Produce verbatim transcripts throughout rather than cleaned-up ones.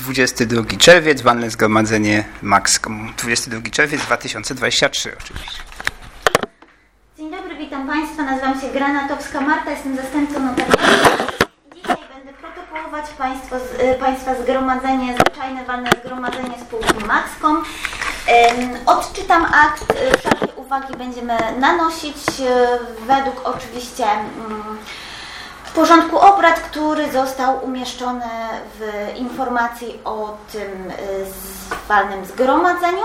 dwudziesty drugi czerwiec, walne zgromadzenie Maxcom. dwudziesty drugi czerwiec dwa tysiące dwudziesty trzeci oczywiście. Dzień dobry, witam Państwa. Nazywam się Granatowska Marta, jestem zastępcą notariusza. Dzisiaj będę protokołować Państwo, z, Państwa zgromadzenie, zwyczajne walne zgromadzenie spółki Maxcom. Odczytam akt, wszelkie uwagi będziemy nanosić według oczywiście porządku obrad, który został umieszczony w informacji o tym walnym zgromadzeniu.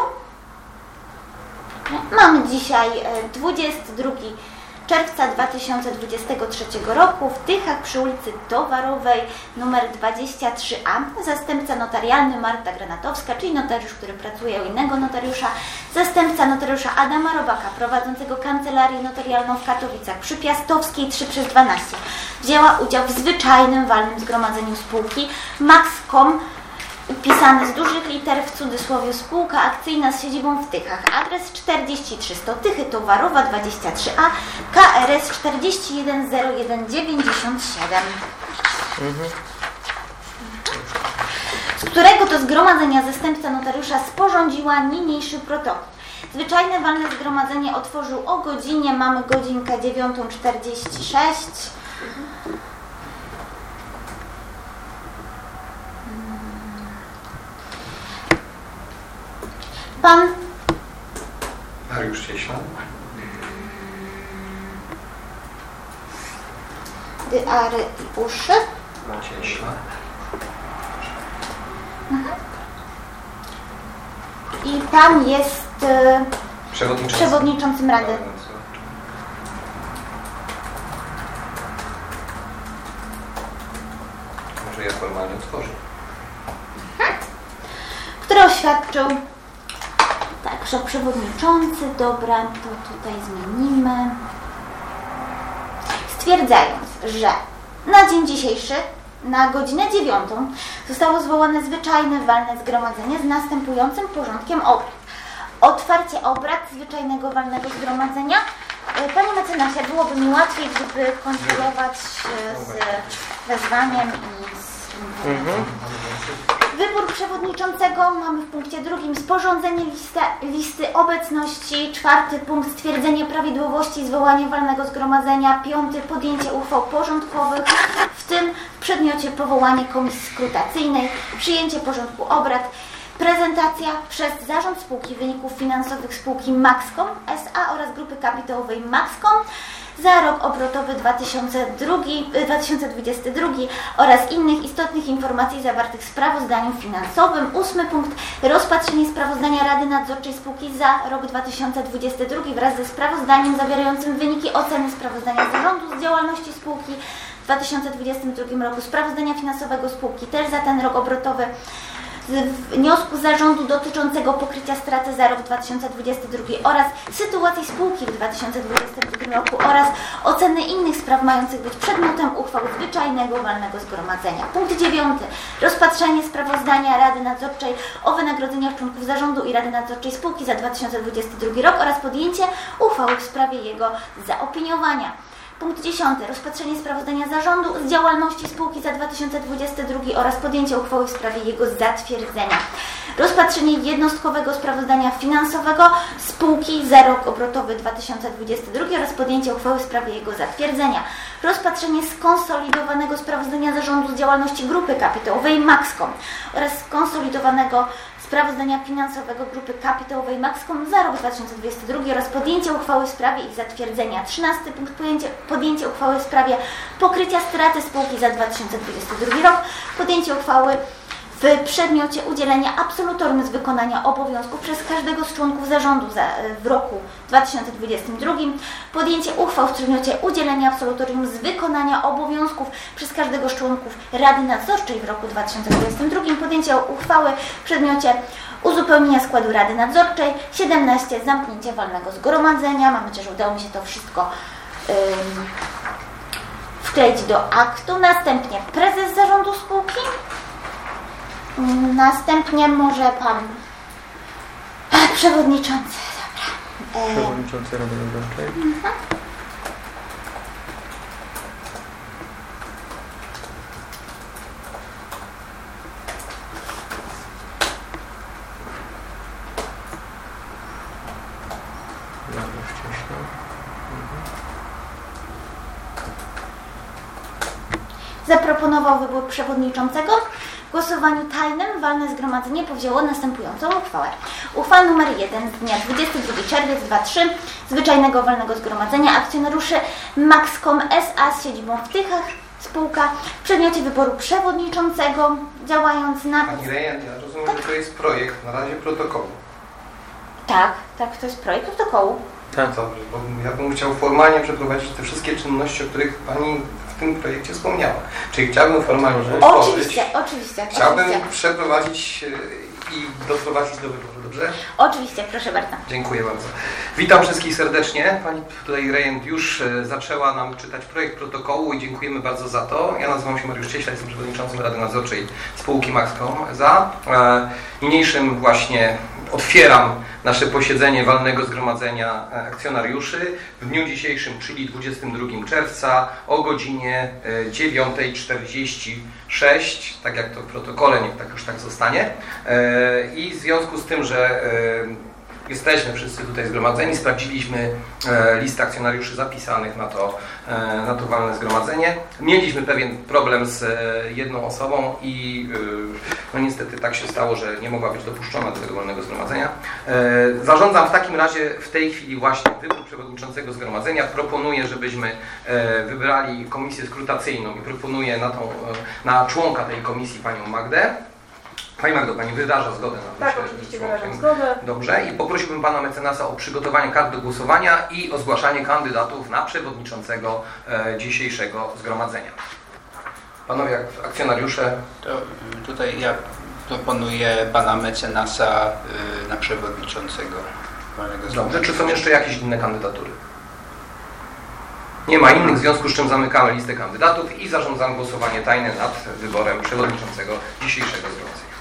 Mamy dzisiaj dwudziestego drugiego czerwca dwa tysiące dwudziestego trzeciego roku w Tychach przy ulicy Towarowej numer dwadzieścia trzy A. Zastępca notarialny Marta Granatowska, czyli notariusz, który pracuje u innego notariusza. Zastępca notariusza Adama Robaka, prowadzącego kancelarię notarialną w Katowicach przy Piastowskiej trzy przez dwanaście. Wzięła udział w zwyczajnym walnym zgromadzeniu spółki Maxcom, upisany z dużych liter, w cudzysłowie spółka akcyjna z siedzibą w Tychach. Adres czterdzieści trzy sto Tychy Towarowa dwadzieścia trzy A, K R S czterdzieści jeden zero jeden dziewięćdziesiąt siedem. Mhm. Z którego to zgromadzenia zastępca notariusza sporządziła niniejszy protokół. Zwyczajne walne zgromadzenie otworzył o godzinie, mamy godzinkę dziewiątą czterdzieści sześć. Pan Mariusz Cieśla. Dyary i uszy. Cieśla. Mhm. I pan jest e, Przewodniczący. przewodniczącym Rady. Może ja formalnie otworzę. Mhm. Który oświadczył także przewodniczący. Dobra, to tutaj zmienimy. Stwierdzając, że na dzień dzisiejszy na godzinę dziewiątą zostało zwołane zwyczajne walne zgromadzenie z następującym porządkiem obrad. Otwarcie obrad zwyczajnego walnego zgromadzenia. Panie mecenasie, byłoby mi łatwiej, gdyby kontrolować z wezwaniem i z informacją. Wybór przewodniczącego mamy w punkcie drugim sporządzenie listy, listy obecności, czwarty punkt stwierdzenie prawidłowości zwołania walnego zgromadzenia, piąty podjęcie uchwał porządkowych, w tym w przedmiocie powołanie komisji skrutacyjnej, przyjęcie porządku obrad, prezentacja przez zarząd spółki wyników finansowych spółki Maxcom S A oraz grupy kapitałowej Maxcom za rok obrotowy dwa tysiące dwudziesty drugi oraz innych istotnych informacji zawartych w sprawozdaniu finansowym. Ósmy punkt. Rozpatrzenie sprawozdania Rady Nadzorczej Spółki za rok dwa tysiące dwudziesty drugi wraz ze sprawozdaniem zawierającym wyniki oceny sprawozdania zarządu z działalności spółki w dwa tysiące dwudziestym drugim roku, sprawozdania finansowego spółki też za ten rok obrotowy, wniosku zarządu dotyczącego pokrycia straty za rok dwa tysiące dwudziesty drugi oraz sytuacji spółki w dwa tysiące dwudziestym drugim roku oraz oceny innych spraw mających być przedmiotem uchwał zwyczajnego walnego zgromadzenia. Punkt dziewiąty. Rozpatrzenie sprawozdania Rady Nadzorczej o wynagrodzeniach członków zarządu i Rady Nadzorczej spółki za dwa tysiące dwudziesty drugi rok oraz podjęcie uchwały w sprawie jego zaopiniowania. Punkt dziesiąty. Rozpatrzenie sprawozdania zarządu z działalności spółki za dwa tysiące dwudziesty drugi oraz podjęcie uchwały w sprawie jego zatwierdzenia. Rozpatrzenie jednostkowego sprawozdania finansowego spółki za rok obrotowy dwa tysiące dwudziesty drugi oraz podjęcie uchwały w sprawie jego zatwierdzenia. Rozpatrzenie skonsolidowanego sprawozdania zarządu z działalności grupy kapitałowej Maxcom oraz skonsolidowanego sprawozdania finansowego grupy kapitałowej Maxcom za rok dwa tysiące dwudziesty drugi oraz podjęcie uchwały w sprawie ich zatwierdzenia. trzynasty punkt. Podjęcie, podjęcie uchwały w sprawie pokrycia straty spółki za dwa tysiące dwudziesty drugi rok. Podjęcie uchwały w przedmiocie udzielenia absolutorium z wykonania obowiązków przez każdego z członków zarządu za, w roku dwa tysiące dwudziestym drugim. Podjęcie uchwał w przedmiocie udzielenia absolutorium z wykonania obowiązków przez każdego z członków Rady Nadzorczej w roku dwa tysiące dwudziestym drugim. Podjęcie uchwały w przedmiocie uzupełnienia składu Rady Nadzorczej. siedemnaście. Zamknięcie walnego zgromadzenia. Mam nadzieję, że udało mi się to wszystko ym, wkleić do aktu. Następnie prezes zarządu spółki. Następnie może pan przewodniczący. Dobra. Przewodniczący Rady Nadzorczej. Mhm. zaproponował wybór przewodniczącego. W głosowaniu tajnym walne zgromadzenie powzięło następującą uchwałę. Uchwała nr jeden z dnia dwudziestego drugiego czerwca dwa tysiące trzeciego Zwyczajnego Walnego Zgromadzenia Akcjonariuszy Maxcom S A z siedzibą w Tychach, spółka w przedmiocie wyboru przewodniczącego, działając na... Pani Rejent, ja rozumiem, że to jest projekt na razie protokołu. Tak, tak, to jest projekt protokołu. Tak. Dobrze, bo ja bym chciał formalnie przeprowadzić te wszystkie czynności, o których Pani w tym projekcie wspomniała. Czyli chciałbym formalnie otworzyć. Oczywiście, oczywiście. Chciałbym oczywiście. przeprowadzić i doprowadzić do wyboru, dobrze? Oczywiście, proszę bardzo. Dziękuję bardzo. Witam wszystkich serdecznie. Pani tutaj Rejent już zaczęła nam czytać projekt protokołu i dziękujemy bardzo za to. Ja nazywam się Mariusz Cieśla, jestem przewodniczącym Rady Nadzorczej spółki Maxcom. Za e, niniejszym właśnie otwieram nasze posiedzenie walnego zgromadzenia akcjonariuszy w dniu dzisiejszym, czyli dwudziestego drugiego czerwca o godzinie dziewiąta czterdzieści sześć, tak jak to w protokole, niech tak już tak zostanie. I w związku z tym, że jesteśmy wszyscy tutaj zgromadzeni, sprawdziliśmy listę akcjonariuszy zapisanych na to, na to walne zgromadzenie. Mieliśmy pewien problem z jedną osobą i no niestety tak się stało, że nie mogła być dopuszczona do tego walnego zgromadzenia. Zarządzam w takim razie w tej chwili właśnie wybór przewodniczącego zgromadzenia. Proponuję, żebyśmy wybrali komisję skrutacyjną i proponuję na, tą, na członka tej komisji panią Magdę. Pani Magdo, Pani wyraża zgodę na to? Tak, oczywiście wyrażam zgodę. Dobrze. I poprosiłbym Pana mecenasa o przygotowanie kart do głosowania i o zgłaszanie kandydatów na przewodniczącego e, dzisiejszego zgromadzenia. Panowie akcjonariusze. To tutaj ja proponuję Pana mecenasa y, na przewodniczącego walnego zgromadzenia. Dobrze. Czy są jeszcze jakieś inne kandydatury? Nie ma innych, w związku z czym zamykamy listę kandydatów i zarządzam głosowanie tajne nad wyborem przewodniczącego dzisiejszego zgromadzenia.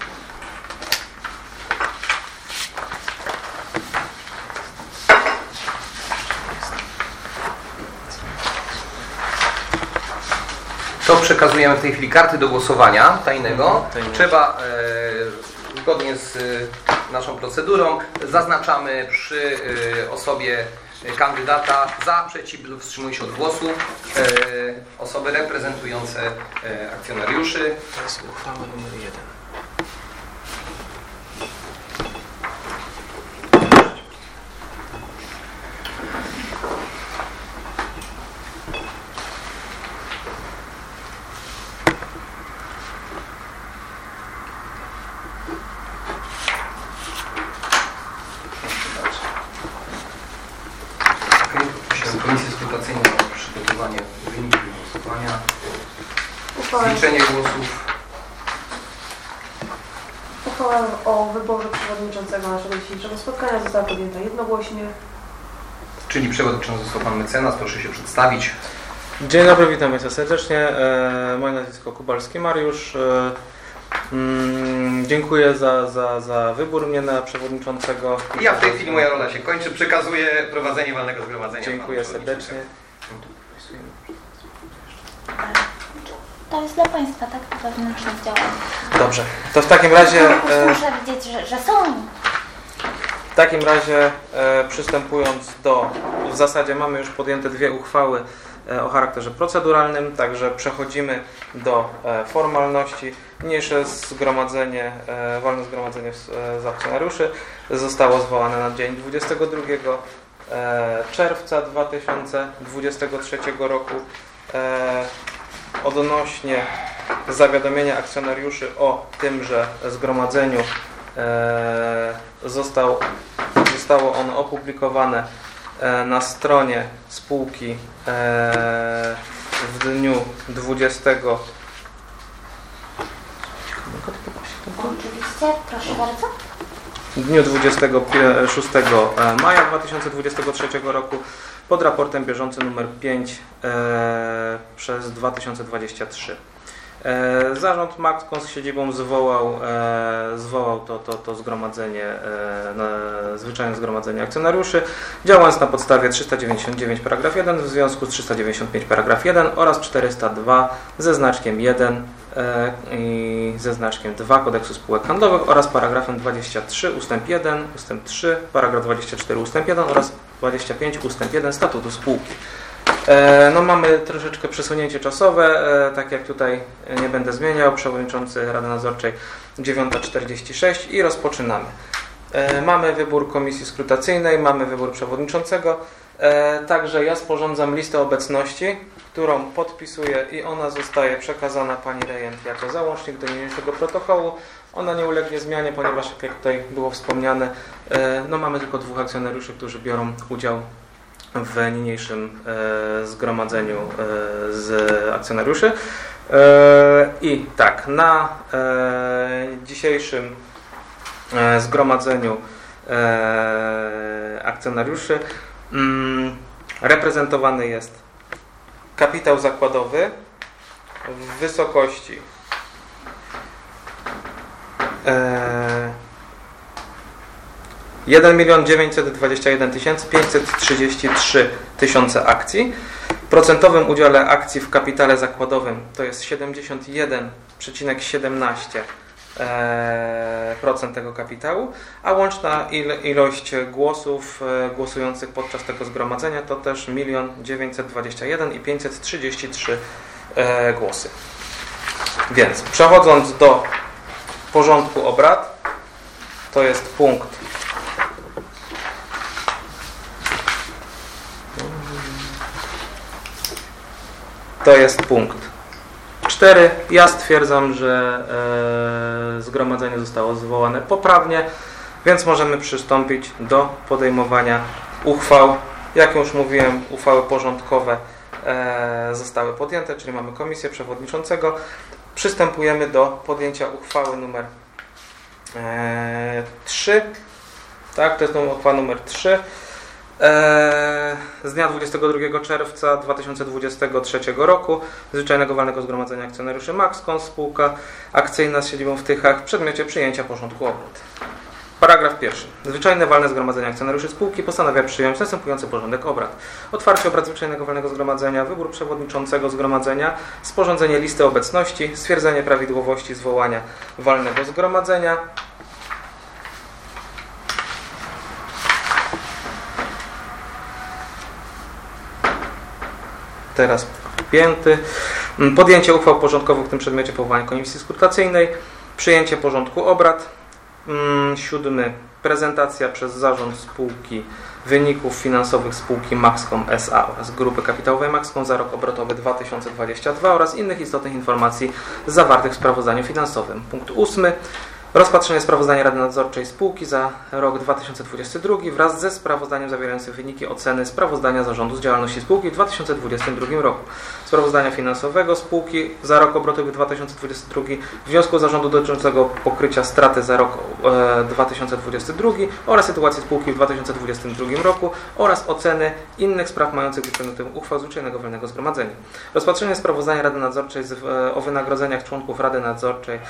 To przekazujemy w tej chwili karty do głosowania tajnego. Tajne. Trzeba e, zgodnie z e, naszą procedurą zaznaczamy przy e, osobie kandydata za, przeciw lub wstrzymuj się od głosu e, osoby reprezentujące e, akcjonariuszy. To jest uchwała numer jeden. Komisję skrutacyjną o przygotowanie wyników głosowania, Uchwałę, zliczenie głosów. uchwała o wyborze przewodniczącego naszego dzisiejszego spotkania została podjęta jednogłośnie. Czyli przewodniczący został Pan mecenas, proszę się przedstawić. Dzień dobry, witam Państwa serdecznie. E, moje nazwisko Kubalski Mariusz. E, mm, dziękuję za, za, za wybór mnie na przewodniczącego. I ja w tej chwili moja rola się kończy, przekazuję prowadzenie walnego zgromadzenia. Dziękuję panu serdecznie. To jest dla Państwa, tak? To wewnętrzne działanie. Dobrze, to w takim razie... E, Muszę widzieć, że, że są. W takim razie e, przystępując do, w zasadzie mamy już podjęte dwie uchwały e, o charakterze proceduralnym, także przechodzimy do e, formalności. Niniejsze zgromadzenie, e, walne zgromadzenie z, e, z akcjonariuszy zostało zwołane na dzień dwudziestego drugiego czerwca dwa tysiące dwudziestego trzeciego roku. E, odnośnie zawiadomienia akcjonariuszy o tymże zgromadzeniu e, został, zostało ono opublikowane e, na stronie spółki e, w dniu dwudziestego Oczywiście, proszę bardzo. W dniu dwudziestego szóstego maja dwa tysiące dwudziestego trzeciego roku pod raportem bieżącym numer pięć e, przez dwa tysiące dwudziesty trzeci. E, zarząd Maxcom z siedzibą zwołał, e, zwołał to, to, to zgromadzenie, e, na, zwyczajne zgromadzenie akcjonariuszy, działając na podstawie trzysta dziewięćdziesiąt dziewięć paragraf jeden w związku z trzysta dziewięćdziesiąt pięć paragraf jeden oraz czterysta dwa ze znaczkiem jeden e, i ze znaczkiem dwa Kodeksu Spółek Handlowych oraz paragrafem dwudziestym trzecim ustęp jeden, ustęp trzy, paragraf dwudziesty czwarty ustęp jeden oraz dwudziesty piąty ustęp jeden Statutu Spółki. No mamy troszeczkę przesunięcie czasowe, tak jak tutaj nie będę zmieniał, przewodniczący Rady Nadzorczej dziewiąta czterdzieści sześć i rozpoczynamy. Mamy wybór komisji skrutacyjnej, mamy wybór przewodniczącego, także ja sporządzam listę obecności, którą podpisuję i ona zostaje przekazana pani rejent jako załącznik do niniejszego protokołu. Ona nie ulegnie zmianie, ponieważ jak tutaj było wspomniane, no mamy tylko dwóch akcjonariuszy, którzy biorą udział w niniejszym e, zgromadzeniu e, z akcjonariuszy. E, I tak, na e, dzisiejszym e, zgromadzeniu e, akcjonariuszy mm, reprezentowany jest kapitał zakładowy w wysokości e, jeden milion dziewięćset dwadzieścia jeden tysięcy pięćset trzydzieści trzy tysiące akcji. W procentowym udziale akcji w kapitale zakładowym to jest siedemdziesiąt jeden przecinek siedemnaście procent tego kapitału, a łączna ilość głosów głosujących podczas tego zgromadzenia to też milion dziewięćset dwadzieścia jeden tysięcy pięćset trzydzieści trzy głosy. Więc przechodząc do porządku obrad, to jest punkt To jest punkt cztery. Ja stwierdzam, że e, zgromadzenie zostało zwołane poprawnie, więc możemy przystąpić do podejmowania uchwał. Jak już mówiłem, uchwały porządkowe e, zostały podjęte, czyli mamy komisję przewodniczącego. Przystępujemy do podjęcia uchwały numer e, trzy. Tak, to jest uchwała numer trzy. Z dnia dwudziestego drugiego czerwca dwa tysiące dwudziestego trzeciego roku Zwyczajnego Walnego Zgromadzenia Akcjonariuszy Maxcom, spółka akcyjna z siedzibą w Tychach w przedmiocie przyjęcia porządku obrad. Paragraf pierwszy. Zwyczajne Walne Zgromadzenie Akcjonariuszy spółki postanawia przyjąć następujący porządek obrad. Otwarcie obrad Zwyczajnego Walnego Zgromadzenia, wybór przewodniczącego zgromadzenia, sporządzenie listy obecności, stwierdzenie prawidłowości zwołania walnego zgromadzenia, teraz pięty. Podjęcie uchwał porządkowych w tym przedmiocie powołania komisji skrutacyjnej, przyjęcie porządku obrad. Siódmy. Prezentacja przez zarząd spółki wyników finansowych spółki Maxcom S A oraz grupy kapitałowej Maxcom za rok obrotowy dwa tysiące dwudziesty drugi oraz innych istotnych informacji zawartych w sprawozdaniu finansowym. Punkt ósmy. Rozpatrzenie sprawozdania Rady Nadzorczej spółki za rok dwa tysiące dwudziesty drugi wraz ze sprawozdaniem zawierającym wyniki oceny sprawozdania zarządu z działalności spółki w dwa tysiące dwudziestym drugim roku. Sprawozdania finansowego spółki za rok obrotowy dwa tysiące dwudziesty drugi, wniosku zarządu dotyczącego pokrycia straty za rok e, dwa tysiące dwudziesty drugi oraz sytuacji spółki w dwa tysiące dwudziestym drugim roku oraz oceny innych spraw mających być przedmiotem uchwał Zwyczajnego Walnego Zgromadzenia. Rozpatrzenie sprawozdania Rady Nadzorczej z, e, o wynagrodzeniach członków Rady Nadzorczej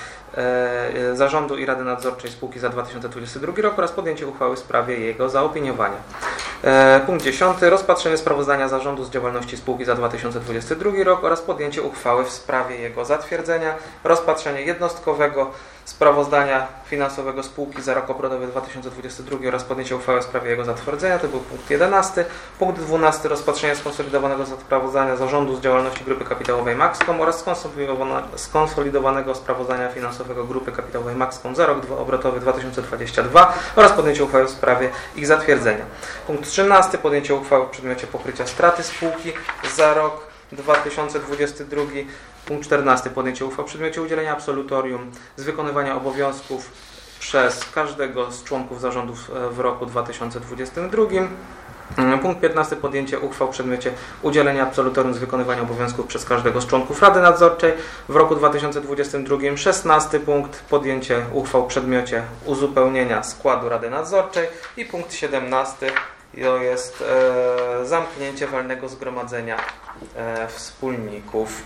e, zarządu i Rady Nadzorczej spółki za dwa tysiące dwudziesty drugi rok oraz podjęcie uchwały w sprawie jego zaopiniowania. E, punkt dziesiąty. Rozpatrzenie sprawozdania zarządu z działalności spółki za dwa tysiące dwudziesty drugi rok oraz podjęcie uchwały w sprawie jego zatwierdzenia. Rozpatrzenie jednostkowego sprawozdania finansowego spółki za rok obrotowy dwa tysiące dwudziesty drugi oraz podjęcie uchwały w sprawie jego zatwierdzenia. To był punkt jedenasty. Punkt dwunasty. Rozpatrzenie skonsolidowanego sprawozdania zarządu z działalności grupy kapitałowej Maxcom oraz skonsolidowanego sprawozdania finansowego grupy kapitałowej Maxcom za rok obrotowy dwa tysiące dwudziesty drugi oraz podjęcie uchwały w sprawie ich zatwierdzenia. Punkt trzynasty. Podjęcie uchwały w przedmiocie pokrycia straty spółki za rok dwa tysiące dwudziesty drugi. Punkt czternasty. Podjęcie uchwał w przedmiocie udzielenia absolutorium z wykonywania obowiązków przez każdego z członków zarządów w roku dwa tysiące dwudziestym drugim. Punkt piętnasty. Podjęcie uchwał w przedmiocie udzielenia absolutorium z wykonywania obowiązków przez każdego z członków Rady Nadzorczej w roku dwa tysiące dwudziestym drugim. szesnasty. Punkt. Podjęcie uchwał w przedmiocie uzupełnienia składu Rady Nadzorczej. I punkt siedemnasty. To jest e, zamknięcie walnego zgromadzenia e, wspólników.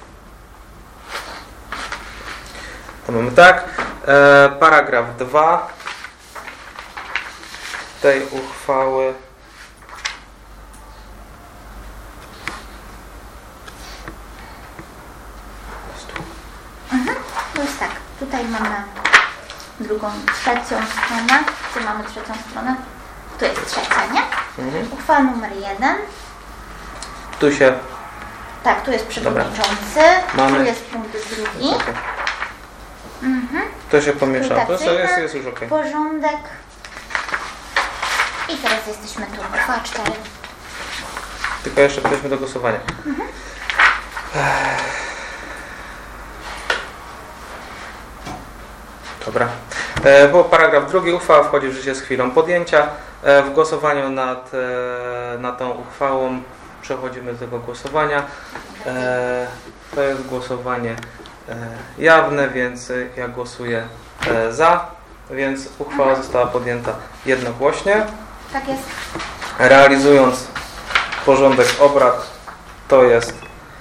To mamy tak. E, paragraf dwa tej uchwały. Mhm. To jest tak. Tutaj mamy drugą, trzecią stronę. Gdzie mamy trzecią stronę? Tu jest trzecia, nie? Mhm. Uchwała numer jeden. Tu się Tak, tu jest przewodniczący, Mamy. tu jest punkt drugi. Jest okay. Mhm. To się pomieszało, to jest, Rotacyjna, jest już ok. porządek. I teraz jesteśmy tu, dwa, cztery. Tylko jeszcze przejdźmy do głosowania. Mhm. Dobra. E, bo paragraf drugi, uchwała wchodzi w życie z chwilą podjęcia. E, w głosowaniu nad, e, nad tą uchwałą przechodzimy do tego głosowania. E, to jest głosowanie e, jawne, więc ja głosuję e, za, więc uchwała została podjęta jednogłośnie. Tak jest. Realizując porządek obrad, to jest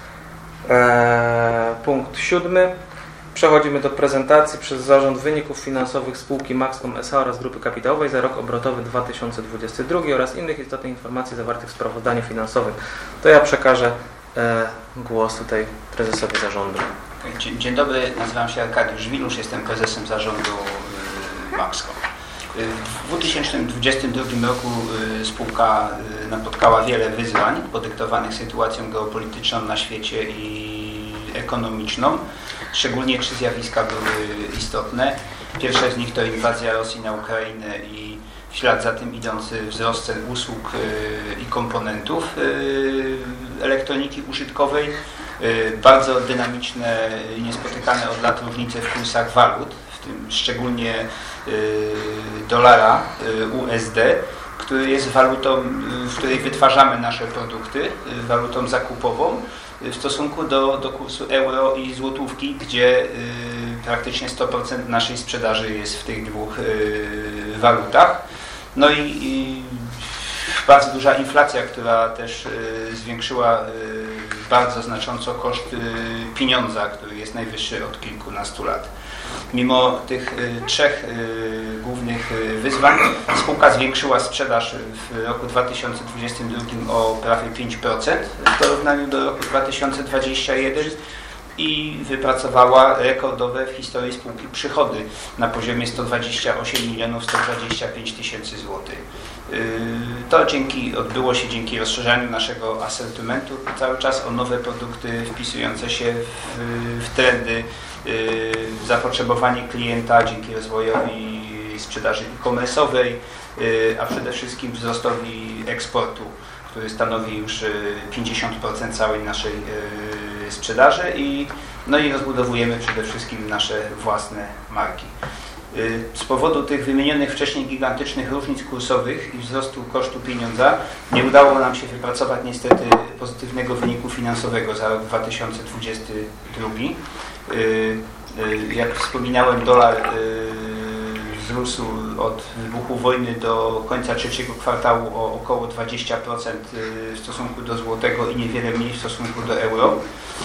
e, punkt siódmy. Przechodzimy do prezentacji przez Zarząd Wyników Finansowych Spółki Maxcom S A oraz Grupy Kapitałowej za rok obrotowy dwa tysiące dwudziesty drugi oraz innych istotnych informacji zawartych w sprawozdaniu finansowym. To ja przekażę e, głos tutaj prezesowi zarządu. Dzień, dzień dobry, nazywam się Arkadiusz Wilusz, jestem prezesem zarządu y, Maxcom. W dwa tysiące dwudziestym drugim roku y, spółka y, napotkała wiele wyzwań podyktowanych sytuacją geopolityczną na świecie i ekonomiczną. Szczególnie trzy zjawiska były istotne. Pierwsze z nich to inwazja Rosji na Ukrainę i w ślad za tym idący wzrost cen usług i komponentów elektroniki użytkowej. Bardzo dynamiczne i niespotykane od lat różnice w kursach walut, w tym szczególnie dolara U S D, który jest walutą, w której wytwarzamy nasze produkty, walutą zakupową, w stosunku do, do kursu euro i złotówki, gdzie y, praktycznie sto procent naszej sprzedaży jest w tych dwóch y, walutach. No i, i bardzo duża inflacja, która też y, zwiększyła y, bardzo znacząco koszt y, pieniądza, który jest najwyższy od kilkunastu lat. Mimo tych y, trzech y, głównych y, wyzwań spółka zwiększyła sprzedaż w roku dwa tysiące dwudziestym drugim o prawie pięć procent w porównaniu do roku dwa tysiące dwudziestego pierwszego i wypracowała rekordowe w historii spółki przychody na poziomie sto dwadzieścia osiem milionów sto dwadzieścia pięć tysięcy złotych. To dzięki, odbyło się dzięki rozszerzaniu naszego asortymentu cały czas o nowe produkty wpisujące się w, w trendy, w zapotrzebowanie klienta dzięki rozwojowi sprzedaży e-commerce'owej, a przede wszystkim wzrostowi eksportu, który stanowi już pięćdziesiąt procent całej naszej sprzedaży i, no i rozbudowujemy przede wszystkim nasze własne marki. Z powodu tych wymienionych wcześniej gigantycznych różnic kursowych i wzrostu kosztu pieniądza nie udało nam się wypracować niestety pozytywnego wyniku finansowego za rok dwa tysiące dwudziesty drugi. Jak wspominałem, dolar wzrósł od wybuchu wojny do końca trzeciego kwartału o około dwadzieścia procent w stosunku do złotego i niewiele mniej w stosunku do euro,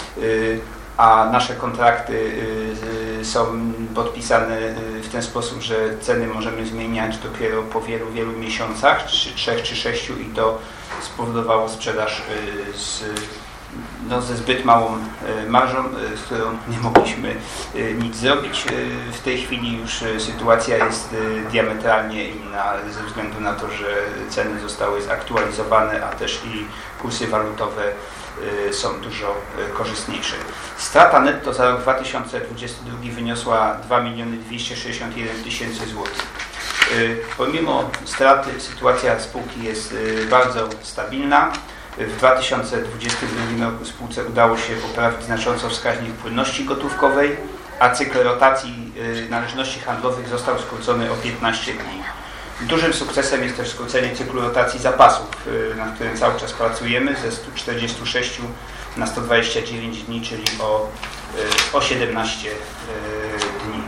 a nasze kontrakty są podpisane w ten sposób, że ceny możemy zmieniać dopiero po wielu, wielu miesiącach, czy trzech, czy sześciu, i to spowodowało sprzedaż z No, ze zbyt małą marżą, z którą nie mogliśmy nic zrobić. W tej chwili już sytuacja jest diametralnie inna ze względu na to, że ceny zostały zaktualizowane, a też i kursy walutowe są dużo korzystniejsze. Strata netto za rok dwa tysiące dwudziesty drugi wyniosła dwa miliony dwieście sześćdziesiąt jeden tysięcy złotych. Pomimo straty sytuacja spółki jest bardzo stabilna. W dwa tysiące dwudziestym drugim roku spółce udało się poprawić znacząco wskaźnik płynności gotówkowej, a cykl rotacji należności handlowych został skrócony o piętnaście dni. Dużym sukcesem jest też skrócenie cyklu rotacji zapasów, na którym cały czas pracujemy, ze stu czterdziestu sześciu na sto dwadzieścia dziewięć dni, czyli o, o siedemnaście dni.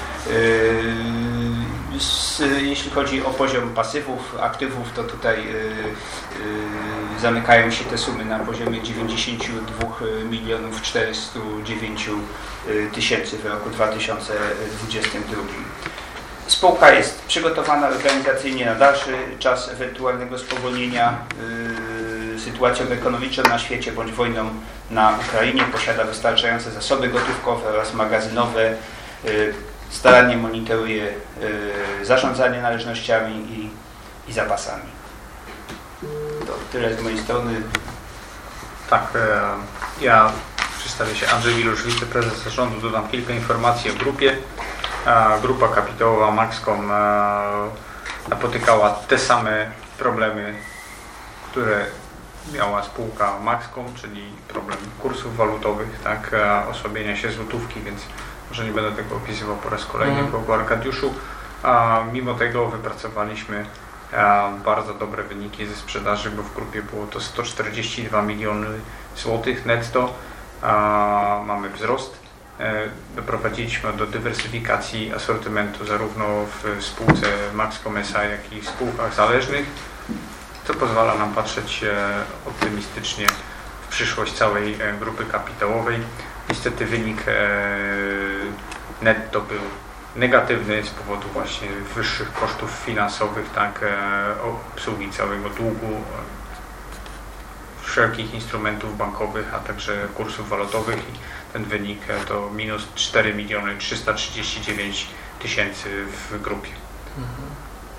Jeśli chodzi o poziom pasywów, aktywów, to tutaj zamykają się te sumy na poziomie dziewięćdziesiąt dwa milionów czterysta dziewięć tysięcy w roku dwa tysiące dwudziestym drugim. Spółka jest przygotowana organizacyjnie na dalszy czas ewentualnego spowolnienia sytuacją ekonomiczną na świecie bądź wojną na Ukrainie. Posiada wystarczające zasoby gotówkowe oraz magazynowe. Starannie monitoruje zarządzanie należnościami i, i zapasami. To tyle z mojej strony. Tak, ja przedstawię się Andrzej Wilusz, wiceprezes zarządu. Dodam kilka informacji o grupie. Grupa kapitałowa Maxcom napotykała te same problemy, które miała spółka Maxcom, czyli problem kursów walutowych, tak, osłabienia się złotówki, więc może nie będę tego opisywał po raz kolejny mm. po Arkadiuszu. A mimo tego wypracowaliśmy a, bardzo dobre wyniki ze sprzedaży, bo w grupie było to sto czterdzieści dwa miliony złotych netto. A, mamy wzrost. E, doprowadziliśmy do dywersyfikacji asortymentu zarówno w spółce Maxcom S A, jak i w spółkach zależnych, co pozwala nam patrzeć e, optymistycznie w przyszłość całej e, grupy kapitałowej. Niestety wynik e, netto był negatywny z powodu właśnie wyższych kosztów finansowych, tak, obsługi całego długu, wszelkich instrumentów bankowych, a także kursów walutowych i ten wynik to minus cztery miliony trzysta trzydzieści dziewięć tysięcy w grupie. Mhm.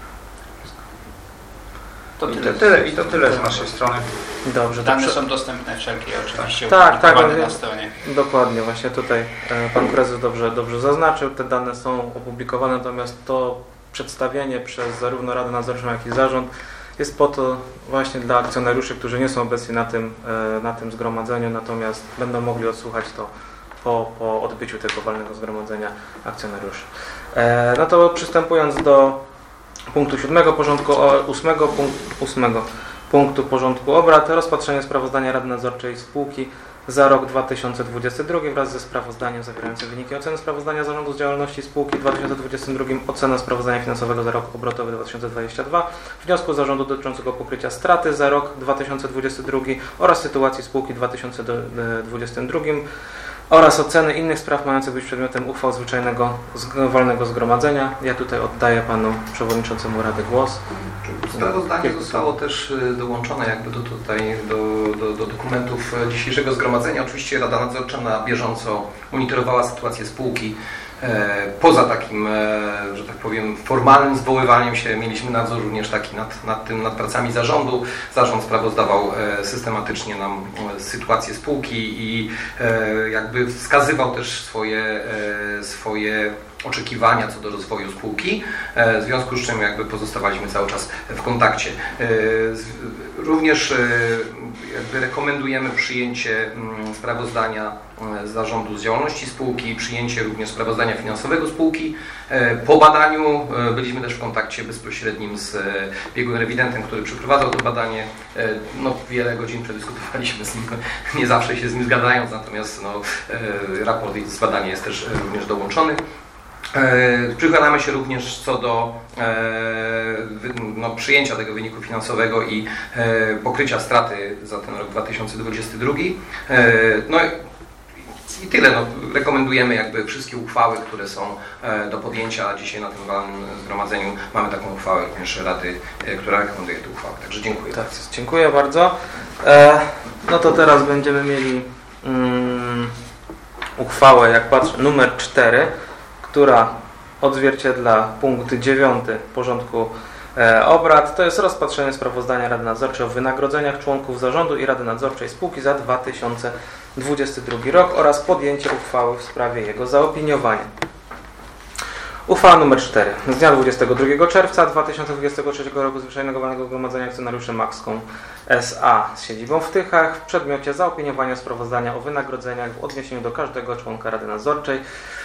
To tyle. I, to tyle, I to tyle z naszej strony. Dobrze, dane są dostępne wszelkie oczywiście tak, tak, na stronie. Dokładnie, właśnie tutaj pan prezes dobrze, dobrze zaznaczył, te dane są opublikowane, natomiast to przedstawienie przez zarówno Radę Nadzorczą, jak i zarząd jest po to właśnie dla akcjonariuszy, którzy nie są obecni na tym, na tym zgromadzeniu, natomiast będą mogli odsłuchać to po, po odbyciu tego walnego zgromadzenia akcjonariuszy. No to przystępując do punktu siódmego porządku, ósmego, punkt, ósmego punktu porządku obrad, rozpatrzenie sprawozdania Rady Nadzorczej spółki za rok dwa tysiące dwudziesty drugi wraz ze sprawozdaniem zawierającym wyniki oceny sprawozdania zarządu z działalności spółki w dwa tysiące dwudziestym drugim, ocena sprawozdania finansowego za rok obrotowy dwa tysiące dwudziesty drugi, wniosku zarządu dotyczącego pokrycia straty za rok dwa tysiące dwudziesty drugi oraz sytuacji spółki w dwa tysiące dwudziestym drugim oraz oceny innych spraw mających być przedmiotem uchwał zwyczajnego walnego zgromadzenia. Ja tutaj oddaję panu przewodniczącemu Rady głos. Sprawozdanie zostało też dołączone jakby do, tutaj, do, do, do dokumentów dzisiejszego zgromadzenia. Oczywiście Rada Nadzorcza na bieżąco monitorowała sytuację spółki. Poza takim, że tak powiem, formalnym zwoływaniem się mieliśmy nadzór również taki nad, nad, tym, nad pracami zarządu. Zarząd sprawozdawał systematycznie nam sytuację spółki i jakby wskazywał też swoje, swoje oczekiwania co do rozwoju spółki, w związku z czym jakby pozostawaliśmy cały czas w kontakcie. Również jakby rekomendujemy przyjęcie sprawozdania zarządu z działalności spółki, przyjęcie również sprawozdania finansowego spółki. Po badaniu byliśmy też w kontakcie bezpośrednim z biegłym rewidentem, który przeprowadzał to badanie. No, wiele godzin przedyskutowaliśmy z nim, nie zawsze się z nim zgadając, natomiast no, raport z badania jest też również dołączony. Przychylamy się również co do no, przyjęcia tego wyniku finansowego i pokrycia straty za ten rok dwa tysiące dwudziesty drugi. No i tyle. No, rekomendujemy jakby wszystkie uchwały, które są do podjęcia. Dzisiaj na tym walnym zgromadzeniu mamy taką uchwałę również Rady, która rekomenduje tę uchwałę. Także dziękuję. Tak, dziękuję bardzo. E, no to teraz będziemy mieli um, uchwałę, jak patrzę, numer cztery, która odzwierciedla punkt dziewiąty porządku e, obrad. To jest rozpatrzenie sprawozdania Rady Nadzorczej o wynagrodzeniach członków zarządu i Rady Nadzorczej spółki za dwa tysiące dwudziesty drugi rok oraz podjęcie uchwały w sprawie jego zaopiniowania. Uchwała numer cztery. Z dnia dwudziestego drugiego czerwca dwa tysiące dwudziestego trzeciego roku Zwyczajnego Walnego Zgromadzenia Akcjonariuszy Maxcom S A z siedzibą w Tychach w przedmiocie zaopiniowania sprawozdania o wynagrodzeniach w odniesieniu do każdego członka Rady Nadzorczej.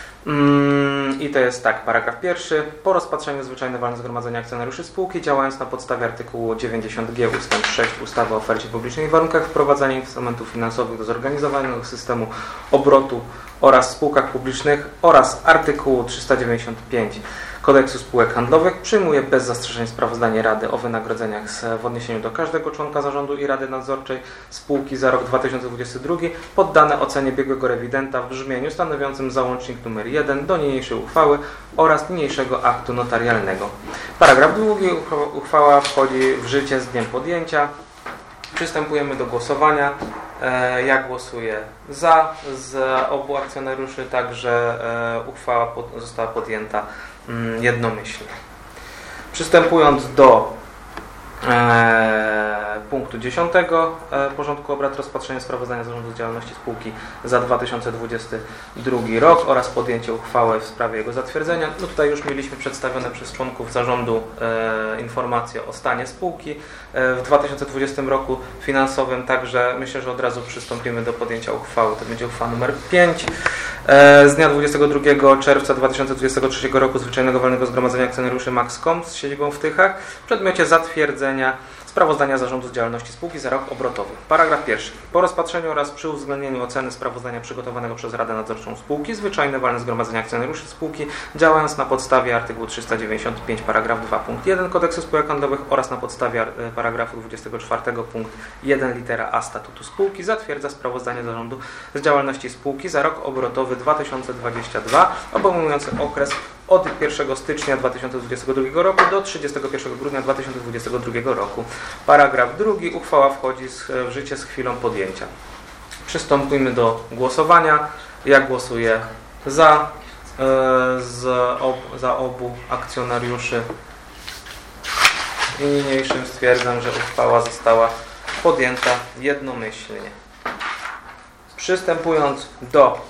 I to jest tak, paragraf pierwszy. Po rozpatrzeniu zwyczajnego walnego zgromadzenia akcjonariuszy spółki, działając na podstawie artykułu dziewięćdziesiąt G ustęp sześć ustawy o ofercie publicznej i warunkach wprowadzania instrumentów finansowych do zorganizowanego systemu obrotu oraz spółkach publicznych oraz artykułu trzysta dziewięćdziesiąt pięć Kodeksu Spółek Handlowych, przyjmuje bez zastrzeżeń sprawozdanie Rady o wynagrodzeniach w odniesieniu do każdego członka zarządu i Rady Nadzorczej spółki za rok dwa tysiące dwudziesty drugi poddane ocenie biegłego rewidenta w brzmieniu stanowiącym załącznik numer jeden do niniejszej uchwały oraz niniejszego aktu notarialnego. Paragraf drugi. Uchwała wchodzi w życie z dniem podjęcia. Przystępujemy do głosowania. Ja głosuję za z obu akcjonariuszy, także uchwała została podjęta jednomyślnie. Przystępując do punktu dziesiątego porządku obrad rozpatrzenie sprawozdania zarządu z działalności spółki za dwa tysiące dwudziesty drugi rok oraz podjęcie uchwały w sprawie jego zatwierdzenia. No tutaj już mieliśmy przedstawione przez członków zarządu e, informacje o stanie spółki e, w dwa tysiące dwudziestym roku finansowym, także myślę, że od razu przystąpimy do podjęcia uchwały. To będzie uchwała numer pięć e, z dnia dwudziestego drugiego czerwca dwa tysiące dwudziestego trzeciego roku zwyczajnego walnego zgromadzenia akcjonariuszy Maxcom z siedzibą w Tychach w przedmiocie zatwierdzenia sprawozdania zarządu z działalności spółki za rok obrotowy. Paragraf pierwszy. Po rozpatrzeniu oraz przy uwzględnieniu oceny sprawozdania przygotowanego przez Radę Nadzorczą spółki, zwyczajne walne zgromadzenie akcjonariuszy spółki, działając na podstawie artykułu trzysta dziewięćdziesiąt pięć paragraf dwa punkt jeden Kodeksu Spółek Handlowych oraz na podstawie paragrafu dwudziestego czwartego punkt jeden litera A statutu spółki, zatwierdza sprawozdanie zarządu z działalności spółki za rok obrotowy dwa tysiące dwudziesty drugi, obejmujący okres od pierwszego stycznia dwa tysiące dwudziestego drugiego roku do trzydziestego pierwszego grudnia dwa tysiące dwudziestego drugiego roku. Paragraf drugi. Uchwała wchodzi w życie z chwilą podjęcia. Przystąpimy do głosowania. Ja głosuję za, e, z ob, za obu akcjonariuszy. I niniejszym stwierdzam, że uchwała została podjęta jednomyślnie. Przystępując do